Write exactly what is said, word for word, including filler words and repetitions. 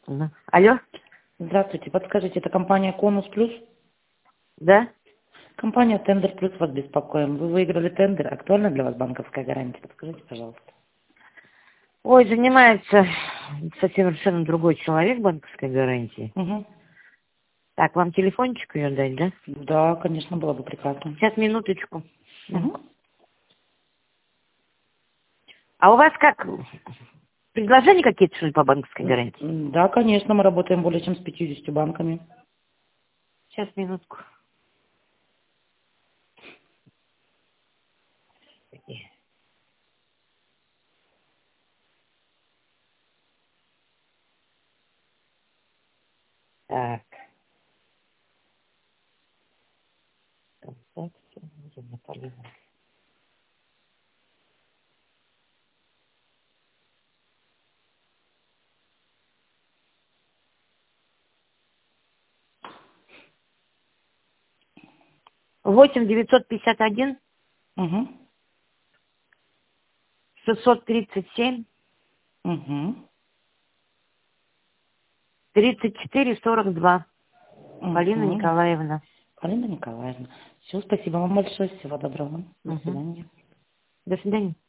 Мгм. Алло? Здравствуйте, подскажите, это компания Конус Плюс? Да? Компания Тендер Плюс вас беспокоим. Вы выиграли тендер. Актуальна для вас банковская гарантия? Подскажите, пожалуйста. Ой, занимается совсем совершенно другой человек банковской гарантией. Угу. Так, вам телефончик ее дать, да? Да, конечно, было бы прекрасно. Сейчас, минуточку. Да. Угу. А у вас как? Предложения какие-то, что ли, по банковской гарантии? Да, конечно, мы работаем более чем с пятьюдесятью банками. Сейчас, минутку. Так. Контакты, Елена Полина. восемь девятьсот пятьдесят один Угу. шестьсот тридцать семь Угу. тридцать четыре сорок два. Полина Угу. Николаевна. Полина Николаевна. Все, спасибо вам большое. Всего доброго. До Угу. свидания. До свидания.